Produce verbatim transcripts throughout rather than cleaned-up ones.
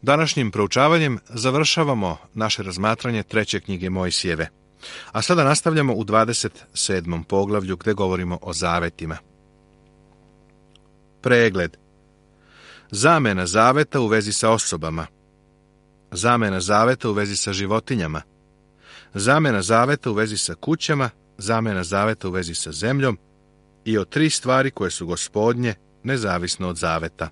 Današnjim proučavanjem završavamo naše razmatranje treće knjige Mojsijeve, a sada nastavljamo u dvadeset sedmom poglavlju gdje govorimo o zavetima. Pregled. Zamena zaveta u vezi sa osobama. Zamena zaveta u vezi sa životinjama. Zamena zaveta u vezi sa kućama. Zamena zaveta u vezi sa zemljom i o tri stvari koje su Gospodnje, nezavisno od zaveta.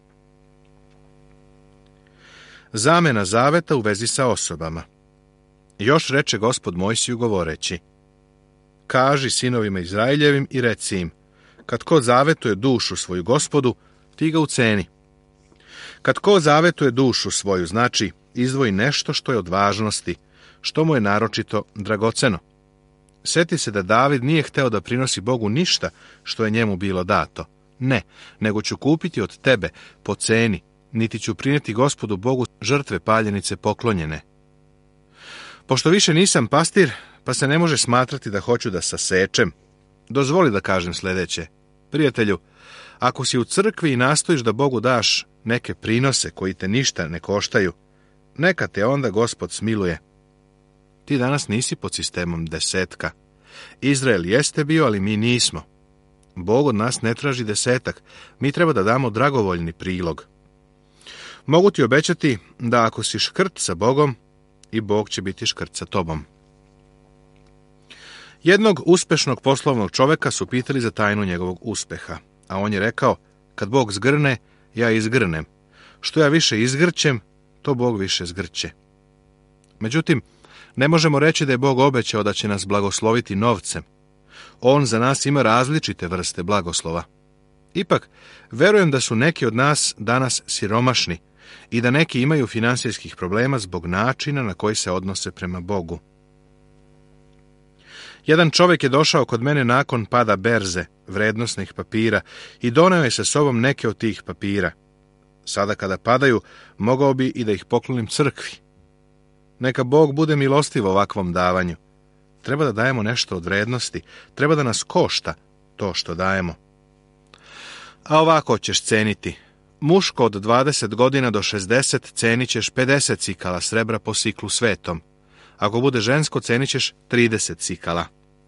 Zamena zaveta u vezi sa osobama. Još reče Gospod Mojsiju govoreći: Kaži sinovima Izraeljevim i reci im, kad ko zavetuje dušu svoju Gospodu, ti ga uceni. Kad ko zavetuje dušu svoju, znači izdvoji nešto što je od važnosti, što mu je naročito dragoceno. Sjeti se da David nije hteo da prinosi Bogu ništa što je njemu bilo dato. Ne, nego ću kupiti od tebe po ceni, niti ću prineti Gospodu Bogu žrtve paljenice poklonjene. Pošto više nisam pastir, pa se ne može smatrati da hoću da sasečem, dozvoli da kažem sljedeće. Prijatelju, ako si u crkvi i nastojiš da Bogu daš neke prinose koji te ništa ne koštaju, neka te onda Gospod smiluje. Ti danas nisi pod sistemom desetka. Izrael jeste bio, ali mi nismo. Bog od nas ne traži desetak, mi treba da damo dragovoljni prilog. Mogu ti obećati da ako si škrt sa Bogom, i Bog će biti škrt sa tobom. Jednog uspešnog poslovnog čoveka su pitali za tajnu njegovog uspeha, a on je rekao: kad Bog zgrne, ja izgrnem. Što ja više izgrćem, to Bog više zgrće. Međutim, ne možemo reći da je Bog obećao da će nas blagosloviti novcem. On za nas ima različite vrste blagoslova. Ipak, verujem da su neki od nas danas siromašni i da neki imaju finansijskih problema zbog načina na koji se odnose prema Bogu. Jedan čovjek je došao kod mene nakon pada berze vrednosnih papira i doneo je sa sobom neke od tih papira. Sada kada padaju, mogao bi i da ih poklonim crkvi. Neka Bog bude milostiv ovakvom davanju. Treba da dajemo nešto od vrednosti, treba da nas košta to što dajemo. A ovako ćeš ceniti. Muško od dvadeset godina do šezdeset cenit ćeš pedeset cikala srebra po siklu svetom. Ako bude žensko, cenit ćeš trideset cikala.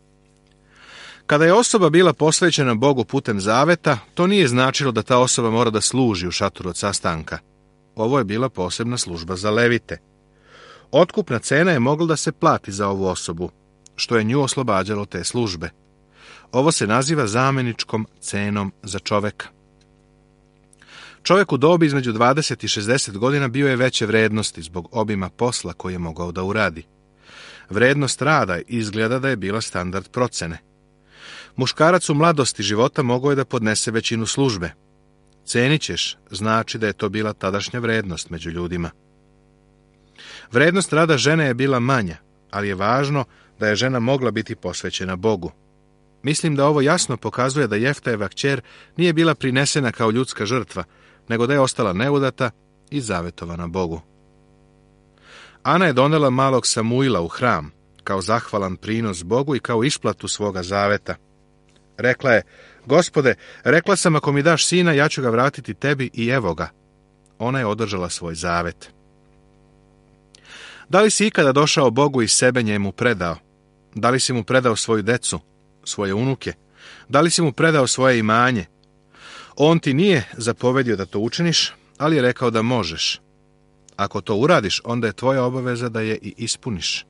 Kada je osoba bila posvećena Bogu putem zaveta, to nije značilo da ta osoba mora da služi u šatoru od sastanka. Ovo je bila posebna služba za levite. Otkupna cena je mogla da se plati za ovu osobu, što je nju oslobađalo te službe. Ovo se naziva zameničkom cenom za čoveka. Čovjek u dobi između dvadeset i šezdeset godina bio je veće vrednosti zbog obima posla koji je mogao da uradi. Vrednost rada izgleda da je bila standard procene. Muškarac u mladosti života mogao je da podnese većinu službe. Cenit ćeš znači da je to bila tadašnja vrednost među ljudima. Vrednost rada žene je bila manja, ali je važno da je žena mogla biti posvećena Bogu. Mislim da ovo jasno pokazuje da Jeftajeva kćer nije bila prinesena kao ljudska žrtva, nego da je ostala neudata i zavetovana Bogu. Ana je donela malog Samuila u hram, kao zahvalan prinos Bogu i kao isplatu svoga zaveta. Rekla je: Gospode, rekla sam, ako mi daš sina, ja ću ga vratiti tebi i evo ga. Ona je održala svoj zavet. Da li si ikada došao Bogu i sebe njemu predao? Da li si mu predao svoju decu, svoje unuke? Da li si mu predao svoje imanje? On ti nije zapovedio da to učiniš, ali je rekao da možeš. Ako to uradiš, onda je tvoja obaveza da je i ispuniš.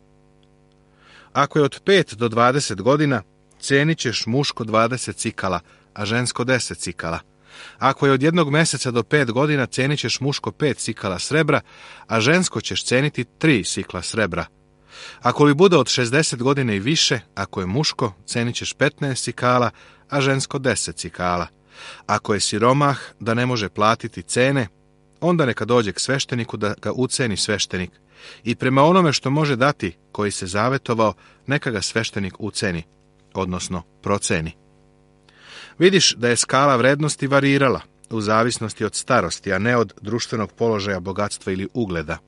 Ako je od pet do dvadeset godina, cenit ćeš muško dvadeset cikala, a žensko deset cikala. Ako je od jednog meseca do pet godina, cenit ćeš muško pet cikala srebra, a žensko ćeš ceniti tri sikla srebra. Ako li bude od šezdeset godina i više, ako je muško, cenit ćeš petnaest cikala, a žensko deset cikala. Ako je siromah da ne može platiti cene, onda neka dođe k svešteniku da ga uceni sveštenik. I prema onome što može dati koji se zavetovao, neka ga sveštenik uceni, odnosno proceni. Vidiš da je skala vrednosti varirala u zavisnosti od starosti, a ne od društvenog položaja, bogatstva ili ugleda.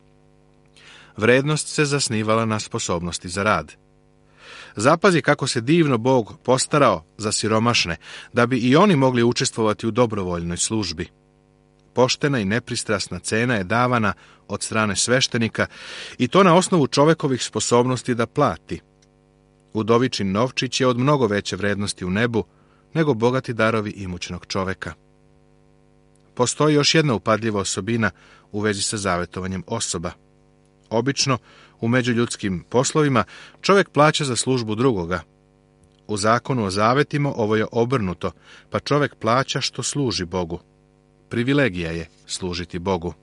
Vrednost se zasnivala na sposobnosti za rad. Zapazi kako se divno Bog postarao za siromašne, da bi i oni mogli učestvovati u dobrovoljnoj službi. poštena i nepristrasna cena je davana od strane sveštenika i to na osnovu čovekovih sposobnosti da plati. Udovičin novčić je od mnogo veće vrednosti u nebu nego bogati darovi imućnog čoveka. Postoji još jedna upadljiva osobina u vezi sa zavetovanjem osoba. Obično, u međuljudskim poslovima, čovjek plaća za službu drugoga. U zakonu o zavetima ovo je obrnuto, pa čovjek plaća što služi Bogu. Privilegija je služiti Bogu.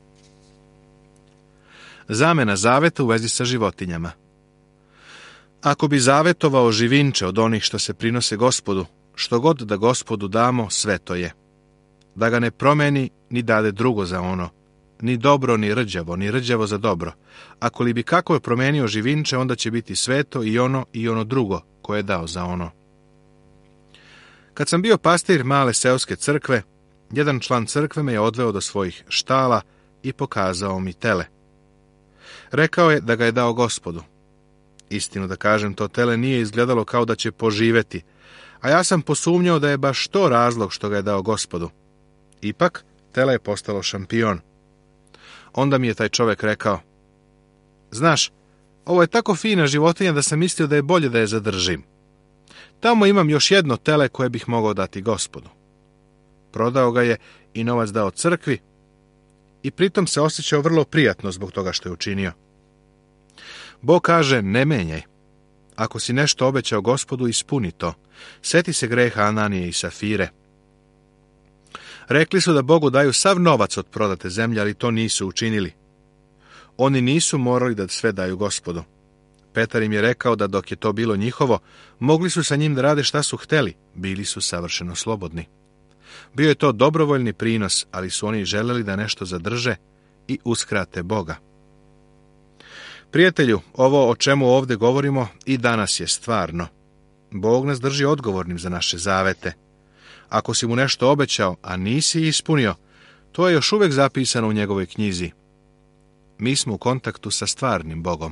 Zamena zaveta u vezi sa životinjama. Ako bi zavetovao živinče od onih što se prinose Gospodu, što god da Gospodu damo, sve to je. Da ga ne promeni, ni dade drugo za ono, ni dobro, ni rđavo, ni rđavo za dobro. Ako li bi kako je promenio živinče, onda će biti sveto i ono i ono drugo koje je dao za ono. Kad sam bio pastir male seoske crkve, jedan član crkve me je odveo do svojih štala i pokazao mi tele. Rekao je da ga je dao Gospodu. Istinu da kažem, to tele nije izgledalo kao da će poživeti, a ja sam posumnjao da je baš to razlog što ga je dao Gospodu. Ipak, tele je postalo šampion. Onda mi je taj čovjek rekao: znaš, ovo je tako fina životinja da sam mislio da je bolje da je zadržim. Tamo imam još jedno tele koje bih mogao dati Gospodu. Prodao ga je i novac dao crkvi i pritom se osjećao vrlo prijatno zbog toga što je učinio. Bog kaže: ne menjaj. Ako si nešto obećao Gospodu, ispuni to. Seti se greha Ananije i Safire. Rekli su da Bogu daju sav novac od prodate zemlje, ali to nisu učinili. Oni nisu morali da sve daju Gospodu. Petar im je rekao da dok je to bilo njihovo, mogli su sa njim da rade šta su hteli, bili su savršeno slobodni. Bio je to dobrovoljni prinos, ali su oni želeli da nešto zadrže i uskrate Boga. Prijatelju, ovo o čemu ovdje govorimo i danas je stvarno. Bog nas drži odgovornim za naše zavete. Ako si mu nešto obećao, a nisi ispunio, to je još uvijek zapisano u njegovoj knjizi. Mi smo u kontaktu sa stvarnim Bogom.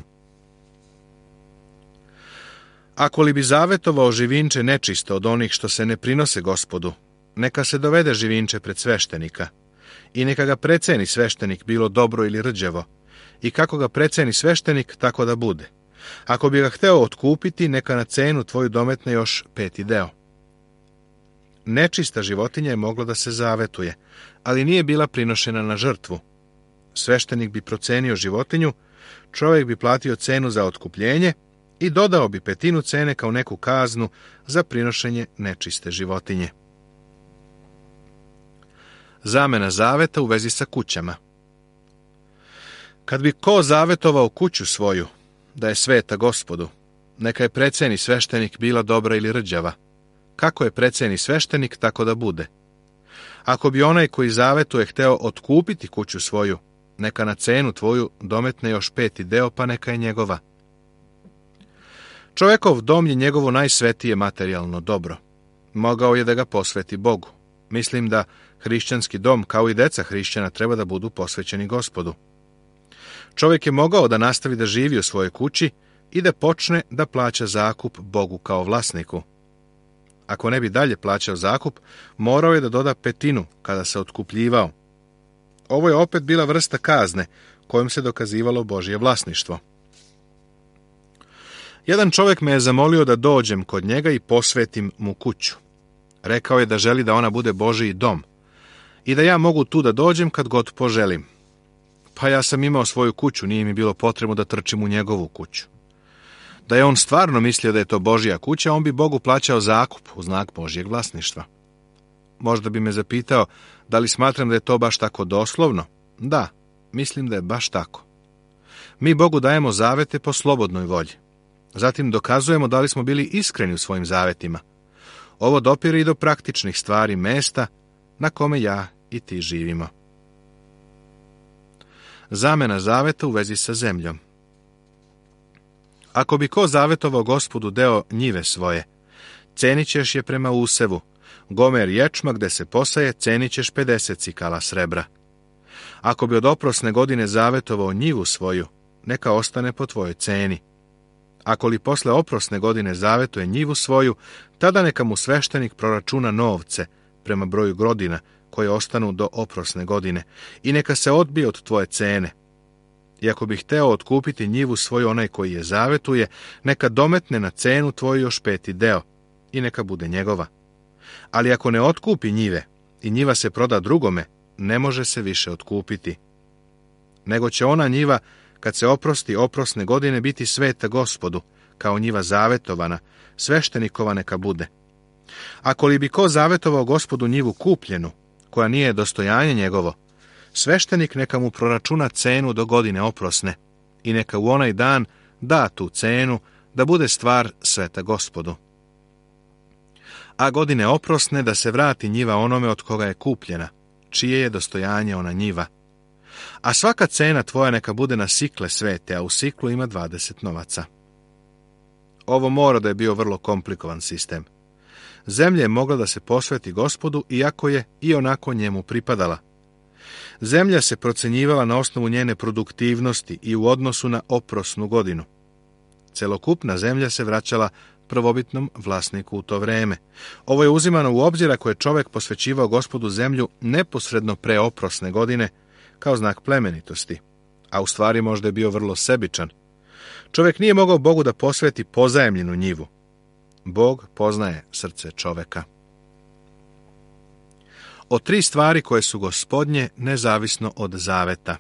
Ako li bi zavetovao živinče nečisto od onih što se ne prinose Gospodu, neka se dovede živinče pred sveštenika i neka ga preceni sveštenik, bilo dobro ili rđavo, i kako ga preceni sveštenik, tako da bude. Ako bi ga hteo otkupiti, neka na cenu tvoju dometne još peti deo. Nečista životinja je mogla da se zavetuje, ali nije bila prinošena na žrtvu. Sveštenik bi procenio životinju, čovjek bi platio cenu za otkupljenje i dodao bi petinu cene kao neku kaznu za prinošenje nečiste životinje. Zamena zaveta u vezi sa kućama. Kad bi ko zavetovao kuću svoju, da je sveta Gospodu, neka je preceni sveštenik, bila dobra ili rđava. Kako je preceni sveštenik, tako da bude. Ako bi onaj koji zavetuje hteo otkupiti kuću svoju, neka na cenu tvoju dometne još peti deo, pa neka je njegova. Čovjekov dom je njegovo najsvetije materijalno dobro. Mogao je da ga posveti Bogu. Mislim da hrišćanski dom, kao i deca hrišćana, treba da budu posvećeni Gospodu. Čovjek je mogao da nastavi da živi u svojoj kući i da počne da plaća zakup Bogu kao vlasniku. Ako ne bi dalje plaćao zakup, morao je da doda petinu kada se otkupljivao. Ovo je opet bila vrsta kazne kojom se dokazivalo Božje vlasništvo. Jedan čovjek me je zamolio da dođem kod njega i posvetim mu kuću. Rekao je da želi da ona bude Božji dom i da ja mogu tu da dođem kad god poželim. Pa ja sam imao svoju kuću, nije mi bilo potrebno da trčim u njegovu kuću. Da je on stvarno mislio da je to Božja kuća, on bi Bogu plaćao zakup u znak Božjeg vlasništva. Možda bi me zapitao da li smatram da je to baš tako doslovno. Da, mislim da je baš tako. Mi Bogu dajemo zavete po slobodnoj volji. Zatim dokazujemo da li smo bili iskreni u svojim zavetima. Ovo dopire i do praktičnih stvari mesta na kome ja i ti živimo. Zamena zaveta u vezi sa zemljom. Ako bi ko zavetovao Gospodu deo njive svoje, cenit ćeš je prema usevu. Gomer ječma gde se posaje, cenit ćeš pedeset cikala srebra. Ako bi od oprosne godine zavetovao njivu svoju, neka ostane po tvojoj ceni. Ako li posle oprosne godine zavetuje njivu svoju, tada neka mu sveštenik proračuna novce prema broju godina koje ostanu do oprosne godine, i neka se odbije od tvoje cene. I ako bi hteo otkupiti njivu svoju onaj koji je zavetuje, neka dometne na cenu tvoju još peti deo, i neka bude njegova. Ali ako ne otkupi njive, i njiva se proda drugome, ne može se više otkupiti. Nego će ona njiva, kad se oprosti oprosne godine, biti sveta Gospodu, kao njiva zavetovana, sveštenikova neka bude. Ako li bi ko zavetovao Gospodu njivu kupljenu, koja nije dostojanje njegovo, sveštenik neka mu proračuna cenu do godine oprosne, i neka u onaj dan da tu cenu, da bude stvar sveta Gospodu. A godine oprosne da se vrati njiva onome od koga je kupljena, čije je dostojanje ona njiva. A svaka cena tvoja neka bude na sikle svete, a u siklu ima dvadeset novaca. Ovo mora da je bio vrlo komplikovan sistem. Zemlja je mogla da se posveti Gospodu, iako je i onako njemu pripadala. Zemlja se procenjivala na osnovu njene produktivnosti i u odnosu na oprosnu godinu. Celokupna zemlja se vraćala prvobitnom vlasniku u to vreme. Ovo je uzimano u obzir ako je čovek posvećivao Gospodu zemlju neposredno pre oprosne godine, kao znak plemenitosti, a u stvari možda je bio vrlo sebičan. Čovek nije mogao Bogu da posveti pozajemljenu njivu. Bog poznaje srce čoveka. O tri stvari koje su Gospodnje nezavisno od zaveta.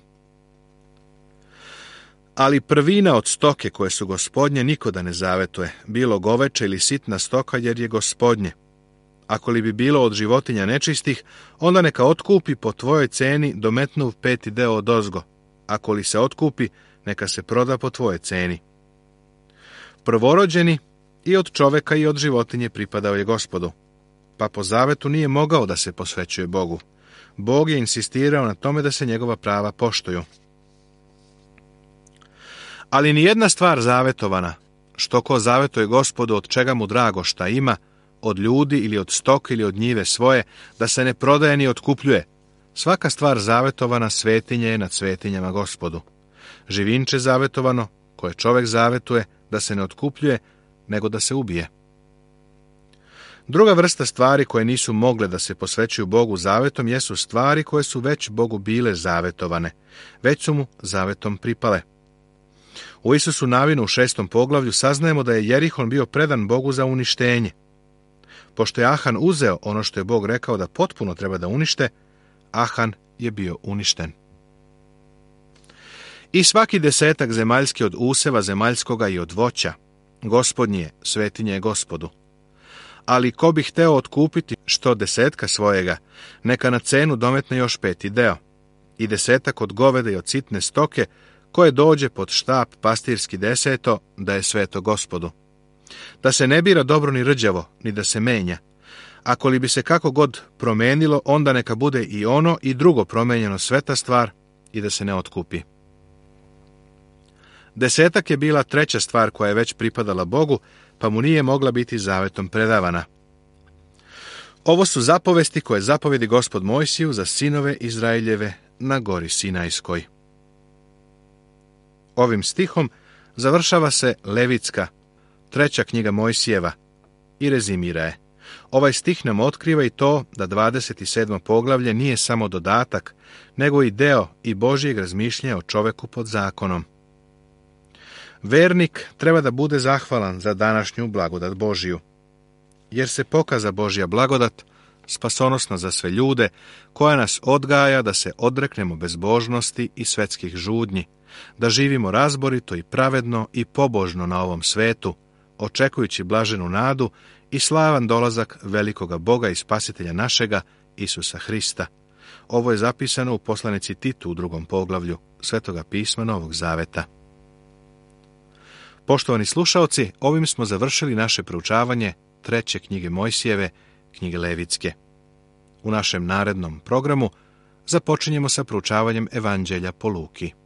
Ali prvina od stoke koje su Gospodnje niko da ne zavetuje, bilo goveče ili sitna stoka, jer je Gospodnje. Ako li bi bilo od životinja nečistih, onda neka otkupi po tvojoj ceni dometnuv peti deo odozgo. Ako li se otkupi, neka se proda po tvojoj ceni. Prvorođeni i od čoveka i od životinje pripadao je Gospodu, pa po zavetu nije mogao da se posvećuje Bogu. Bog je insistirao na tome da se njegova prava poštuju. Ali ni jedna stvar zavetovana, što ko zavetuje Gospodu od čega mu drago šta ima, od ljudi ili od stoka ili od njive svoje, da se ne prodaje ni otkupljuje. Svaka stvar zavetovana svetinje je nad svetinjama Gospodu. Živinče zavetovano, koje čovek zavetuje, da se ne otkupljuje, nego da se ubije. Druga vrsta stvari koje nisu mogle da se posvećuju Bogu zavetom jesu stvari koje su već Bogu bile zavetovane, već su mu zavetom pripale. U Isusu Navinu u šestom poglavlju saznajemo da je Jerihon bio predan Bogu za uništenje. Pošto je Ahan uzeo ono što je Bog rekao da potpuno treba da unište, Ahan je bio uništen. I svaki desetak zemaljski od useva zemaljskoga i od voća, Gospodnji je, svetinje je Gospodu. Ali ko bi hteo otkupiti što desetka svojega, neka na cenu dometne još peti deo, i desetak od goveda i od sitne stoke, koje dođe pod štap pastirski deseto, da je sveto Gospodu. Da se ne bira dobro ni rđavo, ni da se menja. Ako li bi se kako god promenilo, onda neka bude i ono i drugo promenjeno sveta stvar i da se ne otkupi. Desetak je bila treća stvar koja je već pripadala Bogu, pa mu nije mogla biti zavetom predavana. Ovo su zapovesti koje zapovedi Gospod Mojsiju za sinove Izraeljeve na gori Sinajskoj. Ovim stihom završava se Levitska, treća knjiga Mojsijeva, i rezimira je. Ovaj stih nam otkriva i to da dvadeset sedmo poglavlje nije samo dodatak, nego i deo i Božjeg razmišljanja o čoveku pod zakonom. Vernik treba da bude zahvalan za današnju blagodat Božiju, jer se pokaza Božja blagodat, spasonosna za sve ljude, koja nas odgaja da se odreknemo bezbožnosti i svetskih žudnji, da živimo razborito i pravedno i pobožno na ovom svetu, očekujući blaženu nadu i slavan dolazak velikoga Boga i Spasitelja našega, Isusa Hrista. Ovo je zapisano u poslanici Titu u drugom poglavlju Svetoga pisma Novog Zaveta. Poštovani slušaoci, ovim smo završili naše proučavanje treće knjige Mojsijeve, knjige Levitske. U našem narednom programu započinjemo sa proučavanjem Evanđelja po Luki.